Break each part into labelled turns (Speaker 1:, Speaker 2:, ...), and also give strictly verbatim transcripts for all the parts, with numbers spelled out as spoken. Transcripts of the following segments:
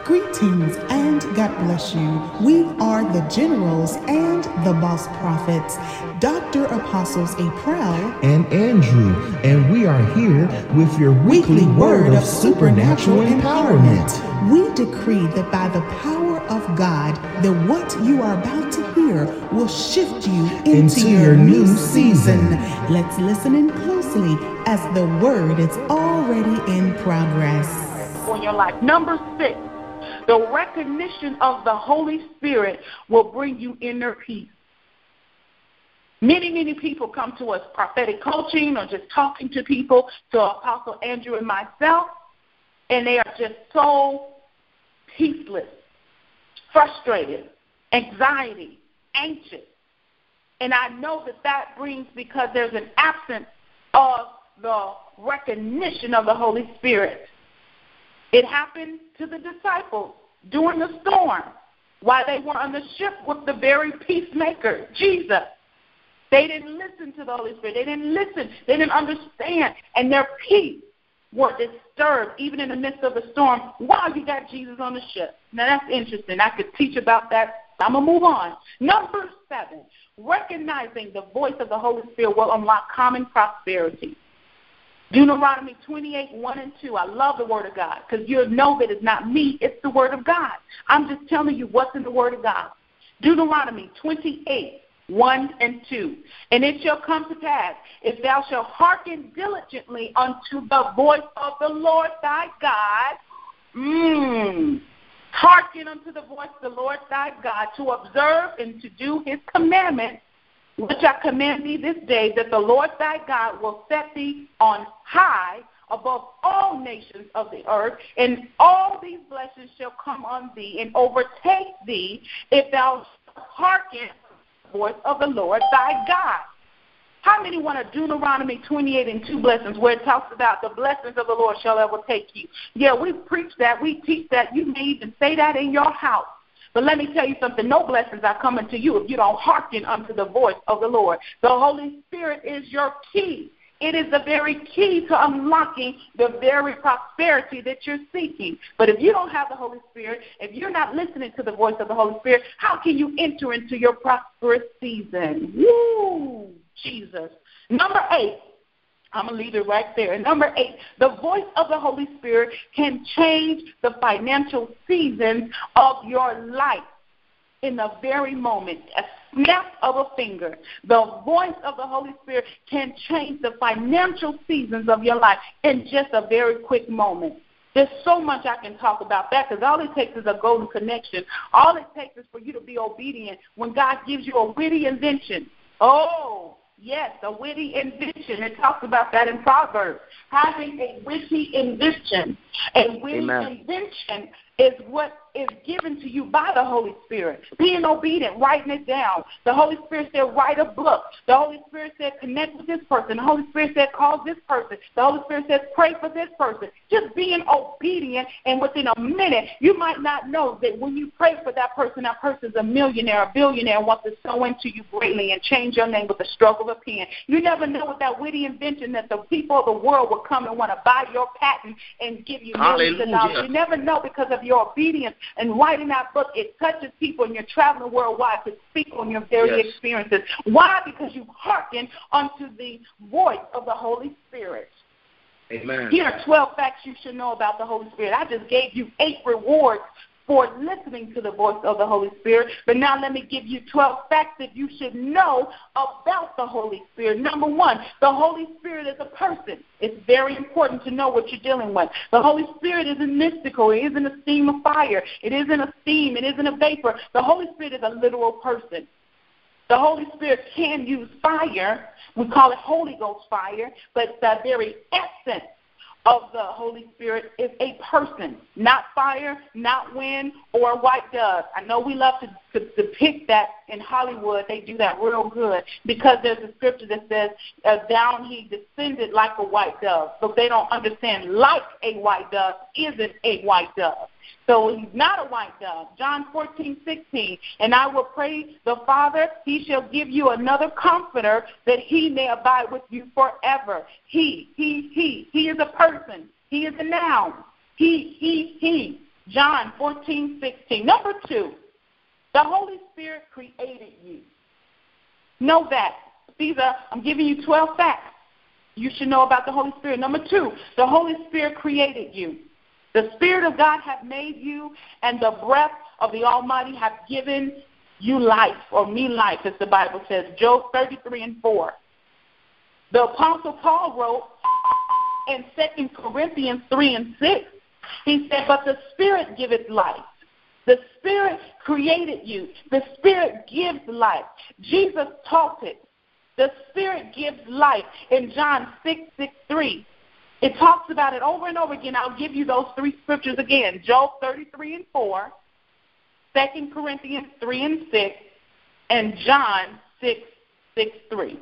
Speaker 1: Greetings and God bless you. We are the Generals and the Boss Prophets, Doctor Apostles April
Speaker 2: and Andrew, and we are here with your weekly word of supernatural empowerment.
Speaker 1: We decree that by the power of God, that what you are about to hear will shift you into,
Speaker 2: into
Speaker 1: your,
Speaker 2: your
Speaker 1: new
Speaker 2: new
Speaker 1: season.
Speaker 2: season.
Speaker 1: Let's listen in closely as the word is already in progress.
Speaker 3: On your life. Number six, the recognition of the Holy Spirit will bring you inner peace. Many, many people come to us prophetic coaching or just talking to people, to Apostle Andrew and myself, and they are just so peaceless, frustrated, anxiety, anxious. And I know that that brings because there's an absence of the recognition of the Holy Spirit. It happened to the disciples during the storm while they were on the ship with the very peacemaker, Jesus. They didn't listen to the Holy Spirit. They didn't listen. They didn't understand. And their peace were disturbed even in the midst of the storm while you got Jesus on the ship. Now, that's interesting. I could teach about that. I'm going to move on. Number seven, recognizing the voice of the Holy Spirit will unlock common prosperity. Deuteronomy twenty-eight, one and two. I love the Word of God because you'll know that it's not me, it's the Word of God. I'm just telling you what's in the Word of God. Deuteronomy twenty-eight, one and two. And it shall come to pass, if thou shalt hearken diligently unto the voice of the Lord thy God, mm, hearken unto the voice of the Lord thy God, to observe and to do his commandments, which I command thee this day, that the Lord thy God will set thee on high above all nations of the earth, and all these blessings shall come on thee and overtake thee, if thou hearken to the voice of the Lord thy God. How many want a Deuteronomy twenty-eight and two blessings where it talks about the blessings of the Lord shall overtake you? Yeah, we preach that. We teach that. You may even say that in your house. But let me tell you something, no blessings are coming to you if you don't hearken unto the voice of the Lord. The Holy Spirit is your key. It is the very key to unlocking the very prosperity that you're seeking. But if you don't have the Holy Spirit, if you're not listening to the voice of the Holy Spirit, how can you enter into your prosperous season? Woo, Jesus. Number eight. I'm going to leave it right there. And number eight, the voice of the Holy Spirit can change the financial seasons of your life in the very moment, a snap of a finger. The voice of the Holy Spirit can change the financial seasons of your life in just a very quick moment. There's so much I can talk about that because all it takes is a golden connection. All it takes is for you to be obedient when God gives you a witty invention. Oh, yes, a witty invention. It talks about that in Proverbs. Having a witty invention. A witty Amen. Invention is what is given to you by the Holy Spirit. Being obedient, writing it down. The Holy Spirit said, write a book. The Holy Spirit said, connect with this person. The Holy Spirit said, call this person. The Holy Spirit said, pray for this person. Just being obedient, and within a minute, you might not know that when you pray for that person, that person's a millionaire, a billionaire, and wants to sow into you greatly and change your name with a stroke of a pen. You never know with that witty invention that the people of the world will come and want to buy your patent and give you millions of dollars. You never know because of your obedience and writing that book. It touches people, and you're traveling worldwide to speak on your very yes. experiences. Why? Because you hearken unto the voice of the Holy Spirit.
Speaker 4: Amen.
Speaker 3: Here are twelve facts you should know about the Holy Spirit. I just gave you eight rewards for listening to the voice of the Holy Spirit. But now let me give you twelve facts that you should know about the Holy Spirit. Number one, the Holy Spirit is a person. It's very important to know what you're dealing with. The Holy Spirit isn't mystical. It isn't a steam of fire. It isn't a steam. It isn't a vapor. The Holy Spirit is a literal person. The Holy Spirit can use fire. We call it Holy Ghost fire, but the very essence of the Holy Spirit is a person, not fire, not wind, or a white dove. I know we love to, to depict that in Hollywood. They do that real good because there's a scripture that says, uh, down he descended like a white dove. But they don't understand like a white dove isn't a white dove. So he's not a white dove. John fourteen, sixteen, and I will pray the Father, he shall give you another comforter that he may abide with you forever. He, he, he. He is a person. He is a noun. He, he, he. John fourteen sixteen. Number two, the Holy Spirit created you. Know that. These are, I'm giving you twelve facts you should know about the Holy Spirit. Number two, the Holy Spirit created you. The Spirit of God hath made you, and the breath of the Almighty hath given you life, or me life, as the Bible says, Job thirty-three and four. The Apostle Paul wrote in Second Corinthians three and six, he said, but the Spirit giveth life. The Spirit created you. The Spirit gives life. Jesus taught it. The Spirit gives life in John six sixty-three. It talks about it over and over again. I'll give you those three scriptures again. Job thirty-three and four, Second Corinthians three and six, and John six sixty-three.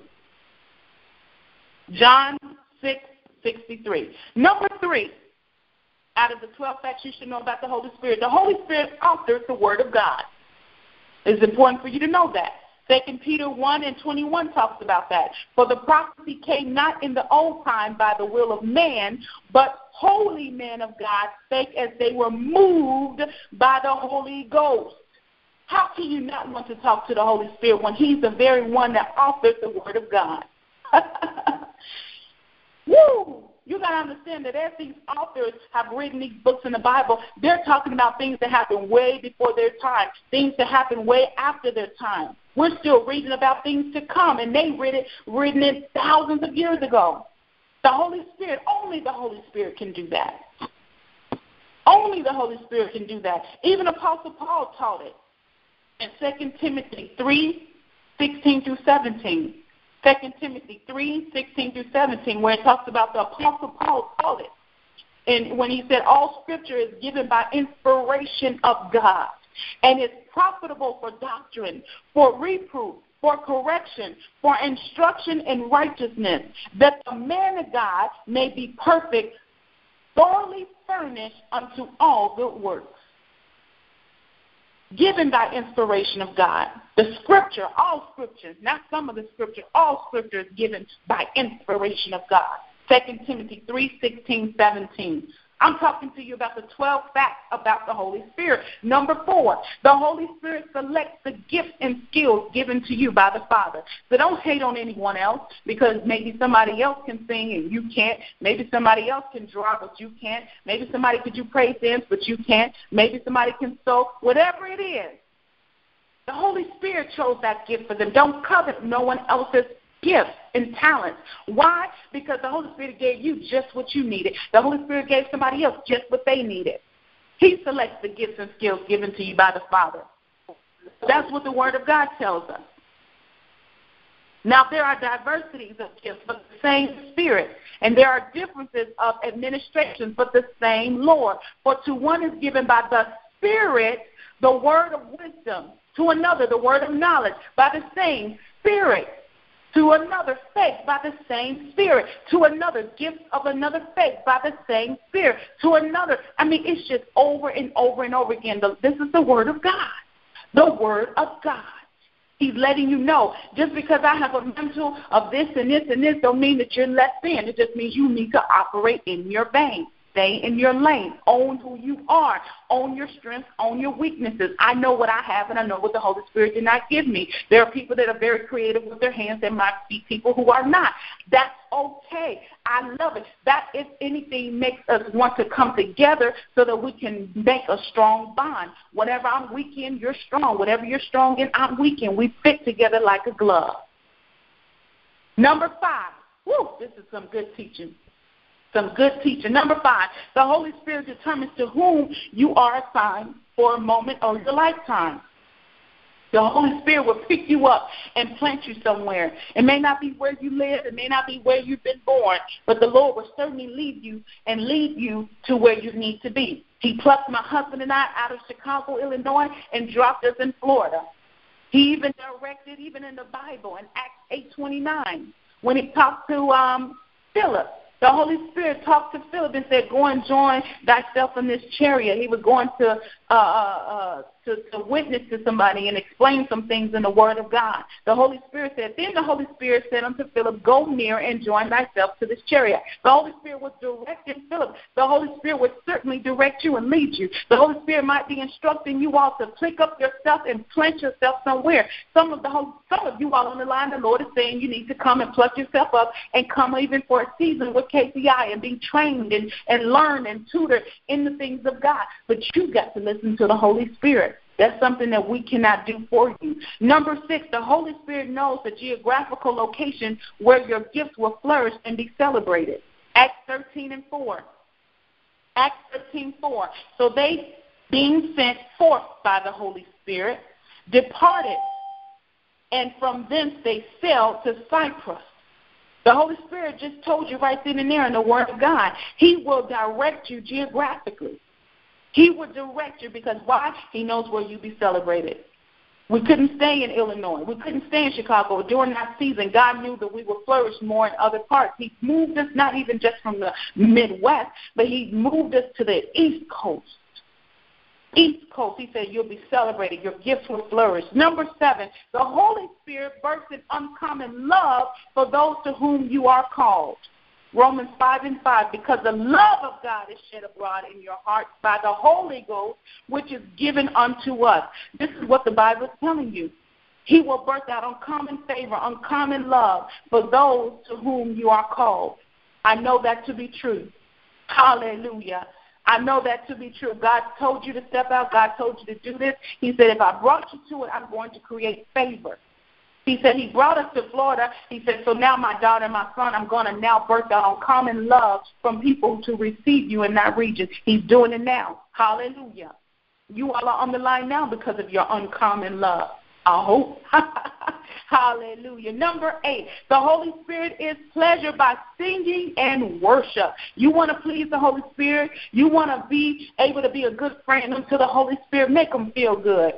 Speaker 3: John six sixty-three. Number three, out of the twelve facts you should know about the Holy Spirit, the Holy Spirit authored the Word of God. It's important for you to know that. Second Peter one and twenty-one talks about that. For the prophecy came not in the old time by the will of man, but holy men of God spake as they were moved by the Holy Ghost. How can you not want to talk to the Holy Spirit when he's the very one that authored the Word of God? Woo! You got to understand that as these authors have written these books in the Bible, they're talking about things that happened way before their time, things that happened way after their time. We're still reading about things to come, and they read it, written it thousands of years ago. The Holy Spirit, only the Holy Spirit can do that. Only the Holy Spirit can do that. Even Apostle Paul taught it in Second Timothy three sixteen through seventeen. Second Timothy three sixteen through seventeen, where it talks about the Apostle Paul taught it. And when he said all Scripture is given by inspiration of God and is profitable for doctrine, for reproof, for correction, for instruction in righteousness, that the man of God may be perfect, thoroughly furnished unto all good works. Given by inspiration of God. The Scripture, all Scripture, not some of the Scripture, all Scripture is given by inspiration of God. Second Timothy three sixteen, seventeen. I'm talking to you about the twelve facts about the Holy Spirit. Number four, the Holy Spirit selects the gifts and skills given to you by the Father. So don't hate on anyone else because maybe somebody else can sing and you can't. Maybe somebody else can draw, but you can't. Maybe somebody could do praise dance, but you can't. Maybe somebody can sew. Whatever it is, the Holy Spirit chose that gift for them. Don't covet no one else's gifts and talents. Why? Because the Holy Spirit gave you just what you needed. The Holy Spirit gave somebody else just what they needed. He selects the gifts and skills given to you by the Father. That's what the Word of God tells us. Now, there are diversities of gifts, but the same Spirit. And there are differences of administrations, but the same Lord. For to one is given by the Spirit the word of wisdom, to another the word of knowledge by the same Spirit, to another faith by the same Spirit, to another gift of another faith by the same Spirit, to another. I mean, it's just over and over and over again. This is the Word of God, the Word of God. He's letting you know, just because I have a mental of this and this and this don't mean that you're less than. It just means you need to operate in your vein. Stay in your lane. Own who you are. Own your strengths. Own your weaknesses. I know what I have, and I know what the Holy Spirit did not give me. There are people that are very creative with their hands. There might be people who are not. That's okay. I love it. That, if anything, makes us want to come together so that we can make a strong bond. Whatever I'm weak in, you're strong. Whatever you're strong in, I'm weak in. We fit together like a glove. Number five. Woo, this is some good teaching. Some good teaching. Number five, the Holy Spirit determines to whom you are assigned for a moment or your lifetime. The Holy Spirit will pick you up and plant you somewhere. It may not be where you live. It may not be where you've been born. But the Lord will certainly lead you and lead you to where you need to be. He plucked my husband and I out of Chicago, Illinois, and dropped us in Florida. He even directed, even in the Bible, in Acts eight twenty-nine, when he talked to um, Philip. The Holy Spirit talked to Philip and said, go and join thyself in this chariot. He was going to, uh, uh, to, to witness to somebody and explain some things in the Word of God. The Holy Spirit said, then the Holy Spirit said unto Philip, go near and join thyself to this chariot. The Holy Spirit was directing Philip. The Holy Spirit would certainly direct you and lead you. The Holy Spirit might be instructing you all to pick up your stuff and plant yourself somewhere. Some of the whole, some of you all on the line, the Lord is saying you need to come and pluck yourself up and come even for a season with K C I and be trained and, and learn and tutor in the things of God. But you've got to listen to the Holy Spirit. That's something that we cannot do for you. Number six, the Holy Spirit knows the geographical location where your gifts will flourish and be celebrated. Acts thirteen and four. Acts thirteen four. So they, being sent forth by the Holy Spirit, departed, and from thence they sailed to Cyprus. The Holy Spirit just told you right then and there in the Word of God. He will direct you geographically. He will direct you because why? He knows where you be celebrated. We couldn't stay in Illinois. We couldn't stay in Chicago. During that season, God knew that we would flourish more in other parts. He moved us not even just from the Midwest, but he moved us to the East Coast. East Coast, he said, you'll be celebrated. Your gifts will flourish. Number seven, the Holy Spirit births an uncommon love for those to whom you are called. Romans five and five, because the love of God is shed abroad in your hearts by the Holy Ghost, which is given unto us. This is what the Bible is telling you. He will birth out uncommon favor, uncommon love for those to whom you are called. I know that to be true. Hallelujah. I know that to be true. God told you to step out. God told you to do this. He said, if I brought you to it, I'm going to create favor. He said he brought us to Florida. He said, so now my daughter and my son, I'm going to now birth out uncommon love from people to receive you in that region. He's doing it now. Hallelujah. You all are on the line now because of your uncommon love. I hope. Hallelujah. Number eight, the Holy Spirit is pleasure by singing and worship. You want to please the Holy Spirit? You want to be able to be a good friend unto the Holy Spirit? Make them feel good.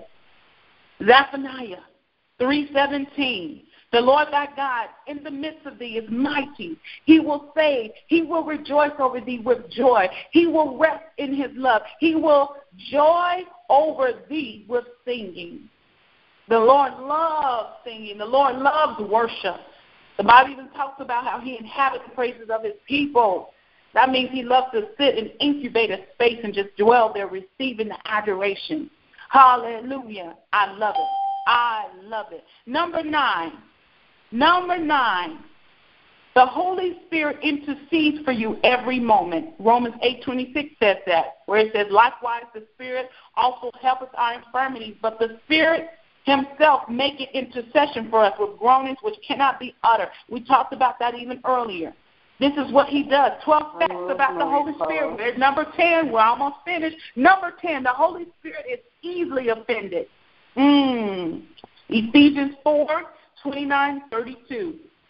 Speaker 3: Zephaniah three seventeen. The Lord thy God in the midst of thee is mighty. He will save. He will rejoice over thee with joy. He will rest in his love. He will joy over thee with singing. The Lord loves singing. The Lord loves worship. The Bible even talks about how he inhabits the praises of his people. That means he loves to sit and incubate a space and just dwell there receiving the adoration. Hallelujah. I love it. I love it. Number nine. Number nine. The Holy Spirit intercedes for you every moment. Romans eight twenty-six says that, where it says, likewise the Spirit also helpeth our infirmities, but the Spirit himself maketh intercession for us with groanings which cannot be uttered. We talked about that even earlier. This is what he does. Twelve facts about the Holy Spirit. There's number ten. We're almost finished. Number ten, the Holy Spirit is easily offended. Mm. Ephesians four, twenty-nine, thirty-two.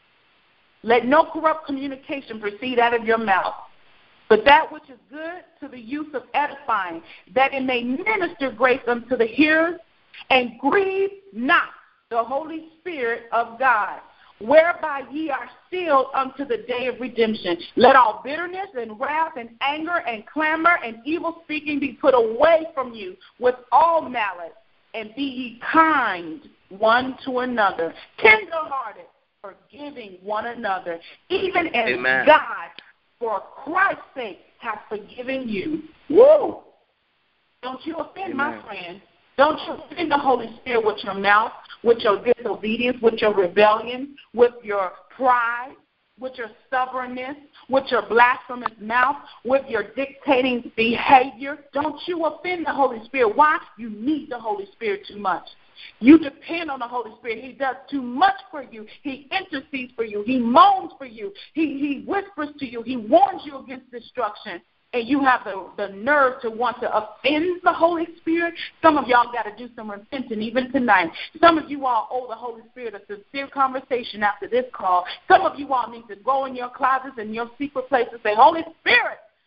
Speaker 3: Let no corrupt communication proceed out of your mouth, but that which is good to the use of edifying, that it may minister grace unto the hearers, and grieve not the Holy Spirit of God, whereby ye are sealed unto the day of redemption. Let all bitterness and wrath and anger and clamor and evil speaking be put away from you with all malice, and be ye kind one to another, tender-hearted, forgiving one another, even as Amen. God, for Christ's sake, hath forgiven you. Woo! Don't you offend Amen. My friend. Don't you offend the Holy Spirit with your mouth, with your disobedience, with your rebellion, with your pride, with your stubbornness, with your blasphemous mouth, with your dictating behavior. Don't you offend the Holy Spirit. Why? You need the Holy Spirit too much. You depend on the Holy Spirit. He does too much for you. He intercedes for you. He moans for you. He, he whispers to you. He warns you against destruction. And you have the, the nerve to want to offend the Holy Spirit. Some of y'all got to do some repenting even tonight. Some of you all owe the Holy Spirit a sincere conversation after this call. Some of you all need to go in your closets and your secret place and say, Holy Spirit,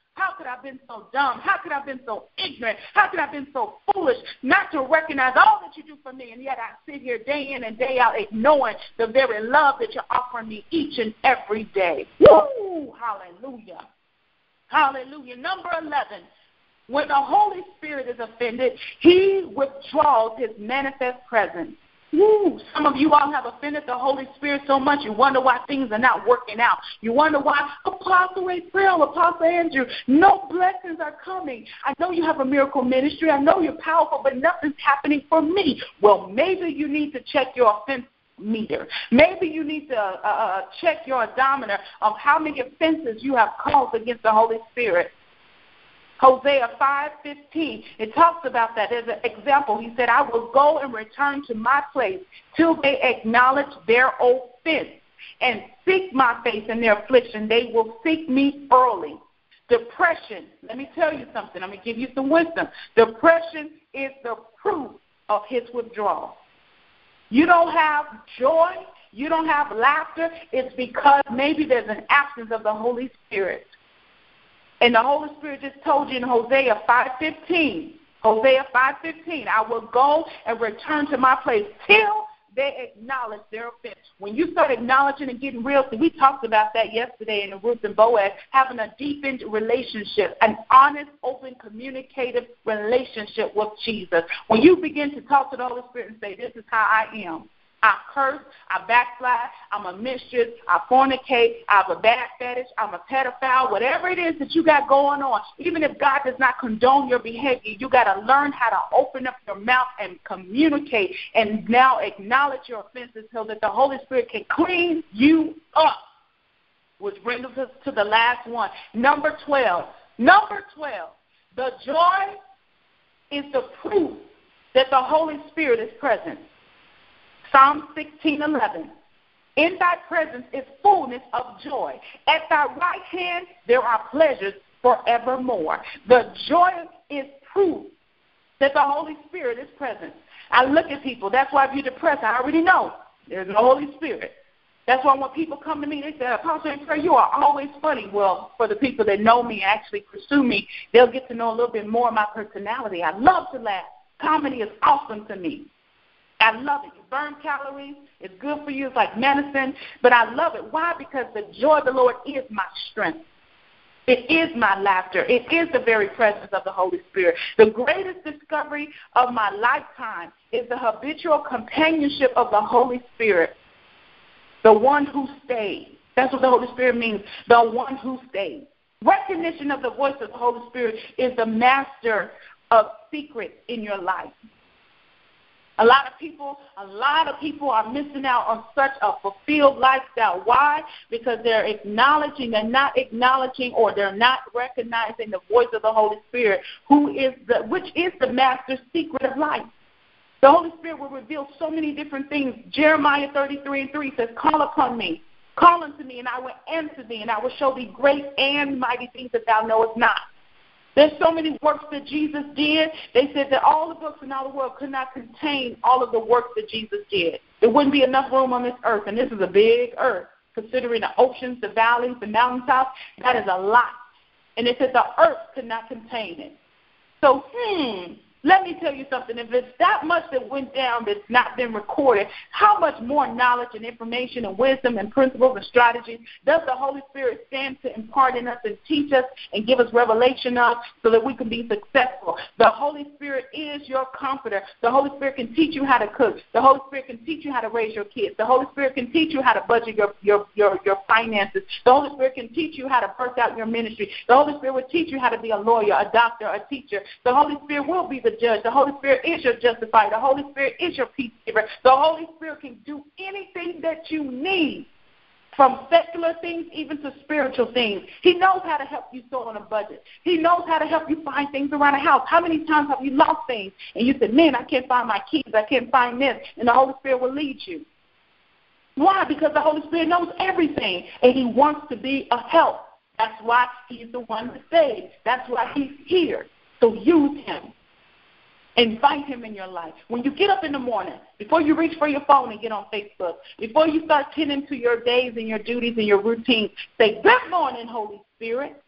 Speaker 3: How could I have been so dumb? How could I have been so ignorant? How could I have been so foolish not to recognize all that you do for me? And yet I sit here day in and day out ignoring the very love that you're offering me each and every day. Woo! Hallelujah. Hallelujah. Number eleven, when the Holy Spirit is offended, he withdraws his manifest presence. Woo. Some of you all have offended the Holy Spirit so much you wonder why things are not working out. You wonder why Apostle April, Apostle Andrew, no blessings are coming. I know you have a miracle ministry. I know you're powerful, but nothing's happening for me. Well, maybe you need to check your offense meter. Maybe you need to uh, uh, check your odometer of how many offenses you have caused against the Holy Spirit. Hosea five fifteen, it talks about that as an example. He said, I will go and return to my place till they acknowledge their offense and seek my face in their affliction. They will seek me early. Depression, let me tell you something. I'm going to give you some wisdom. Depression is the proof of his withdrawal. You don't have joy, you don't have laughter, it's because maybe there's an absence of the Holy Spirit. And the Holy Spirit just told you in Hosea five fifteen, Hosea five fifteen, I will go and return to my place till they acknowledge their offense. When you start acknowledging and getting real, see, we talked about that yesterday in the Ruth and Boaz, having a deepened relationship, an honest, open, communicative relationship with Jesus. When you begin to talk to the Holy Spirit and say, this is how I am. I curse, I backslide, I'm a mistress, I fornicate, I have a bad fetish, I'm a pedophile, whatever it is that you got going on. Even if God does not condone your behavior, you got to learn how to open up your mouth and communicate and now acknowledge your offenses so that the Holy Spirit can clean you up. Which brings us to the last one, number twelve. Number twelve, the joy is the proof that the Holy Spirit is present. Psalm sixteen eleven. In thy presence is fullness of joy. At thy right hand there are pleasures forevermore. The joy is proof that the Holy Spirit is present. I look at people. That's why if you're depressed, I already know there's no Holy Spirit. That's why when people come to me, they say, Apostle April, you are always funny. Well, for the people that know me and actually pursue me, they'll get to know a little bit more of my personality. I love to laugh. Comedy is awesome to me. I love it. You burn calories. It's good for you. It's like medicine. But I love it. Why? Because the joy of the Lord is my strength. It is my laughter. It is the very presence of the Holy Spirit. The greatest discovery of my lifetime is the habitual companionship of the Holy Spirit, the one who stays. That's what the Holy Spirit means, the one who stays. Recognition of the voice of the Holy Spirit is the master of secrets in your life. A lot of people, a lot of people are missing out on such a fulfilled lifestyle. Why? Because they're acknowledging, they're not acknowledging, or they're not recognizing the voice of the Holy Spirit, who is the, which is the master secret of life. The Holy Spirit will reveal so many different things. Jeremiah thirty-three and three says, call upon me, call unto me, and I will answer thee, and I will show thee great and mighty things that thou knowest not. There's so many works that Jesus did. They said that all the books in all the world could not contain all of the works that Jesus did. There wouldn't be enough room on this earth, and this is a big earth. Considering the oceans, the valleys, the mountaintops, that is a lot. And it said the earth could not contain it. So, hmm, let me tell you something. If it's that much that went down that's not been recorded, how much more knowledge and information and wisdom and principles and strategies does the Holy Spirit stand to impart in us and teach us and give us revelation of so that we can be successful? The Holy Spirit is your comforter. The Holy Spirit can teach you how to cook. The Holy Spirit can teach you how to raise your kids. The Holy Spirit can teach you how to budget your, your, your, your finances. The Holy Spirit can teach you how to birth out your ministry. The Holy Spirit will teach you how to be a lawyer, a doctor, a teacher. The Holy Spirit will be the judge. The Holy Spirit is your justifier. The Holy Spirit is your peace giver. The Holy Spirit can do anything that you need, from secular things even to spiritual things. He knows how to help you sew on a budget. He knows how to help you find things around the house. How many times have you lost things and you said, man, I can't find my keys, I can't find this, and the Holy Spirit will lead you. Why? Because the Holy Spirit knows everything, and he wants to be a help. That's why he's the one that saves. That's why he's here. So use him. Invite him in your life. When you get up in the morning, before you reach for your phone and get on Facebook, before you start tending to your days and your duties and your routines, say, good morning, Holy Spirit.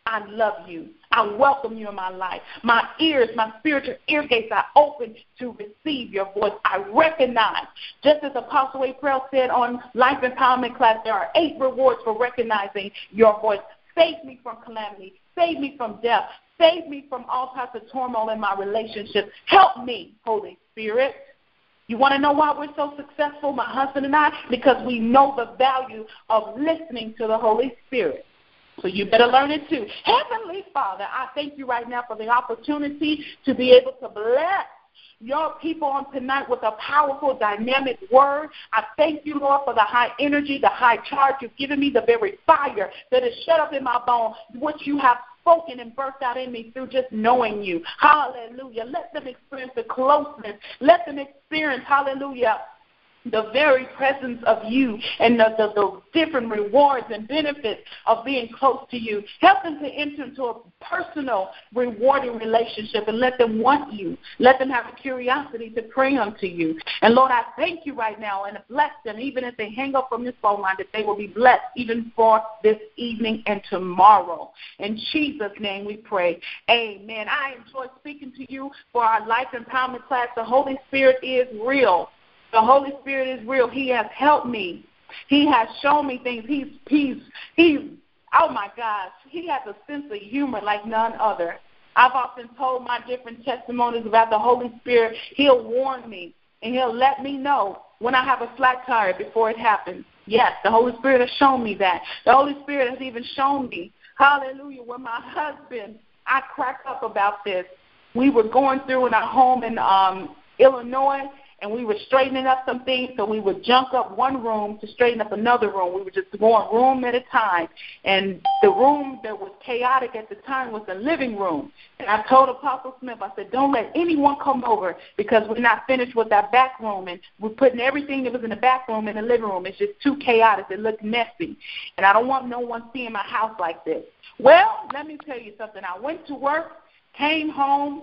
Speaker 3: I love you. I welcome you in my life. My ears, my spiritual ear gates are open to receive your voice. I recognize, just as Apostle April said on Life Empowerment Class, there are eight rewards for recognizing your voice. Save me from calamity. Save me from death. Save me from all types of turmoil in my relationships. Help me, Holy Spirit. You want to know why we're so successful, my husband and I? Because we know the value of listening to the Holy Spirit. So you better learn it too. Heavenly Father, I thank you right now for the opportunity to be able to bless your people on tonight with a powerful, dynamic word. I thank you, Lord, for the high energy, the high charge you've given me, the very fire that is shut up in my bones, what you have spoken and birthed out in me through just knowing you. Hallelujah. Let them experience the closeness. Let them experience, hallelujah, the very presence of you and the, the, the different rewards and benefits of being close to you. Help them to enter into a personal, rewarding relationship and let them want you. Let them have a curiosity to pray unto you. And, Lord, I thank you right now and bless them, even as they hang up from this phone line, that they will be blessed even for this evening and tomorrow. In Jesus' name we pray. Amen. I enjoy speaking to you for our Life Empowerment Class. The Holy Spirit is real. The Holy Spirit is real. He has helped me. He has shown me things. He's, he's, he's, oh, my gosh, he has a sense of humor like none other. I've often told my different testimonies about the Holy Spirit. He'll warn me, and he'll let me know when I have a flat tire before it happens. Yes, the Holy Spirit has shown me that. The Holy Spirit has even shown me, hallelujah, when my husband, I cracked up about this. We were going through in our home in um, Illinois, and we were straightening up some things, so we would junk up one room to straighten up another room. We were just going room at a time. And the room that was chaotic at the time was the living room. And I told Apostle Smith, I said, don't let anyone come over because we're not finished with that back room. And we're putting everything that was in the back room in the living room. It's just too chaotic. It looks messy. And I don't want no one seeing my house like this. Well, let me tell you something. I went to work, came home,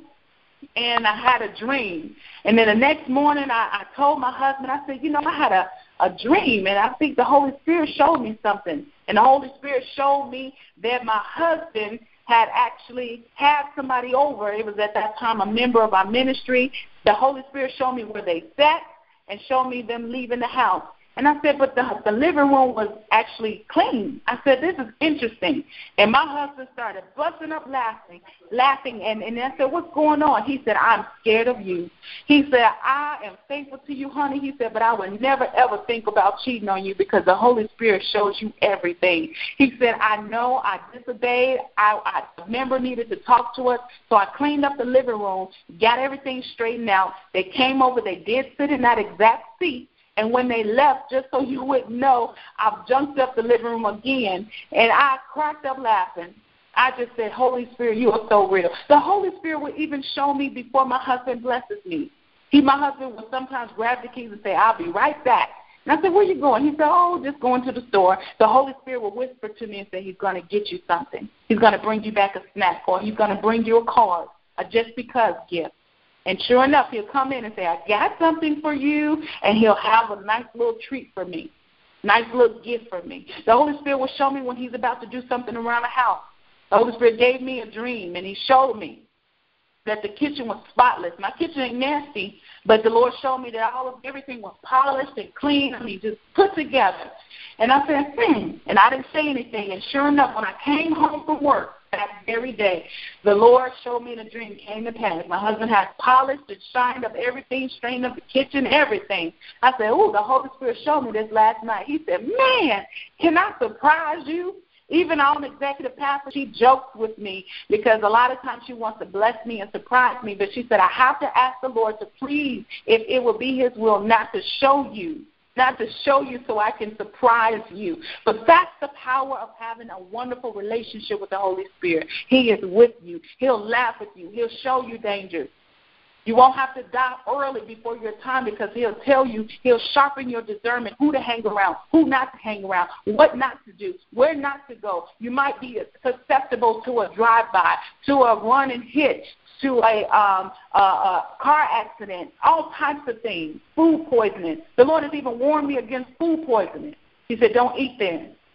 Speaker 3: and I had a dream. And then the next morning I, I told my husband, I said, you know, I had a, a dream, and I think the Holy Spirit showed me something. And the Holy Spirit showed me that my husband had actually had somebody over. It was at that time a member of our ministry. The Holy Spirit showed me where they sat and showed me them leaving the house. And I said, but the, the living room was actually clean. I said, this is interesting. And my husband started busting up laughing, laughing. And, and I said, what's going on? He said, I'm scared of you. He said, I am faithful to you, honey. He said, but I would never, ever think about cheating on you because the Holy Spirit shows you everything. He said, I know I disobeyed. I, I, the member needed to talk to us. So I cleaned up the living room, got everything straightened out. They came over. They did sit in that exact seat. And when they left, just so you wouldn't know, I've junked up the living room again, and I cracked up laughing. I just said, Holy Spirit, you are so real. The Holy Spirit would even show me before my husband blesses me. He, my husband would sometimes grab the keys and say, I'll be right back. And I said, where are you going? He said, oh, just going to the store. The Holy Spirit will whisper to me and say, he's going to get you something. He's going to bring you back a snack, or he's going to bring you a card, a just because gift. And sure enough, he'll come in and say, I got something for you, and he'll have a nice little treat for me, nice little gift for me. The Holy Spirit will show me when he's about to do something around the house. The Holy Spirit gave me a dream, and he showed me that the kitchen was spotless. My kitchen ain't nasty, but the Lord showed me that all of everything was polished and clean, and he just put together. And I said, hmm, and I didn't say anything. And sure enough, when I came home from work, that very day, the Lord showed me in a dream, came to pass. My husband had polished and shined up everything, straightened up the kitchen, everything. I said, oh, the Holy Spirit showed me this last night. He said, man, can I surprise you? Even our own executive pastor, she jokes with me because a lot of times she wants to bless me and surprise me. But she said, I have to ask the Lord to please, if it will be his will, not to show you. Not to show you so I can surprise you. But that's the power of having a wonderful relationship with the Holy Spirit. He is with you. He'll laugh with you. He'll show you dangers. You won't have to die early before your time because he'll tell you, he'll sharpen your discernment, who to hang around, who not to hang around, what not to do, where not to go. You might be susceptible to a drive-by, to a run and hit, to a, um, a, a car accident, all types of things, food poisoning. The Lord has even warned me against food poisoning. He said, don't eat there.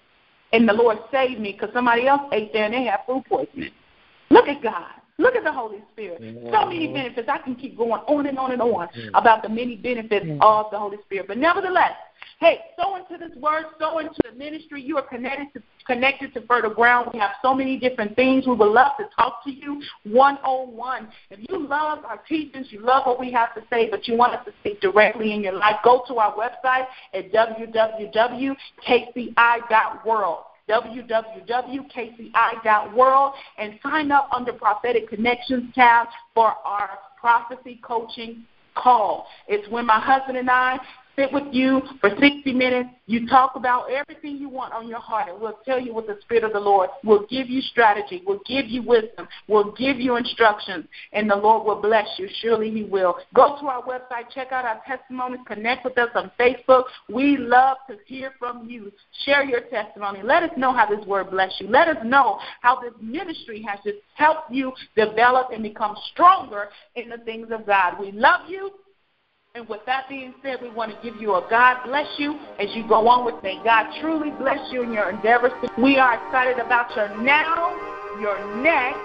Speaker 3: and the Lord saved me because somebody else ate there and they had food poisoning. Look at God. Look at the Holy Spirit. Mm-hmm. So many benefits. I can keep going on and on and on mm-hmm. about the many benefits mm-hmm. of the Holy Spirit. But nevertheless, hey, sow into this word, sow into the ministry. You are connected to connected to Fertile Ground. We have so many different things. We would love to talk to you one-on-one. If you love our teachings, you love what we have to say, but you want us to speak directly in your life, go to our website at w w w dot k c i dot world. w w w dot k c i dot world and sign up under Prophetic Connections tab for our prophecy coaching call. It's when my husband and I sit with you for sixty minutes. You talk about everything you want on your heart, and we'll tell you what the Spirit of the Lord will give you strategy, will give you wisdom, will give you instructions, and the Lord will bless you. Surely he will. Go to our website, check out our testimonies, connect with us on Facebook. We love to hear from you. Share your testimony. Let us know how this word blessed you. Let us know how this ministry has just helped you develop and become stronger in the things of God. We love you. And with that being said, we want to give you a God bless you as you go on with may God truly bless you in your endeavors. We are excited about your now, your next,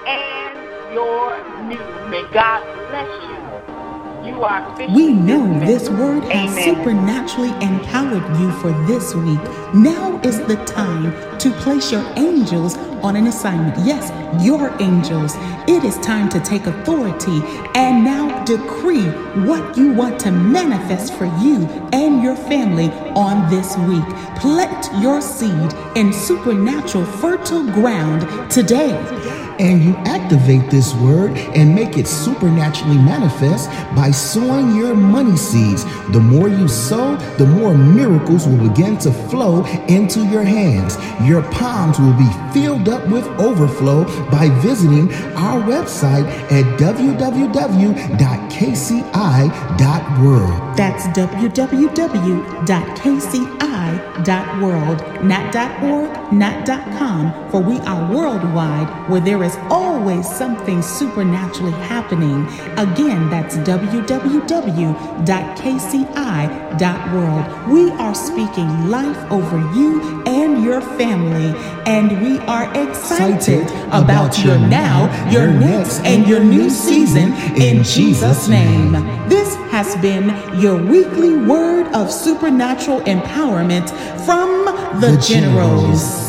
Speaker 3: and your new. May God bless you. You are officially
Speaker 1: We know
Speaker 3: dismissed.
Speaker 1: this word has
Speaker 3: Amen.
Speaker 1: supernaturally empowered you for this week. Now is the time to place your angels on an assignment. Yes, your angels. It is time to take authority and now decree what you want to manifest for you and your family on this week. Plant your seed in supernatural fertile ground today.
Speaker 2: And you activate this word and make it supernaturally manifest by sowing your money seeds. The more you sow, the more miracles will begin to flow into your hands. Your palms will be filled up with overflow by visiting our website at w w w dot k c i dot world.
Speaker 1: That's w w w dot k c i dot world, not .org, not .com, for we are worldwide, where there is always something supernaturally happening. Again, that's w w w dot k c i dot world. We are speaking life over you and your family, and we are excited about your now, your next, and your new season in Jesus' name. This has been your weekly word of supernatural empowerment from the, the Generals.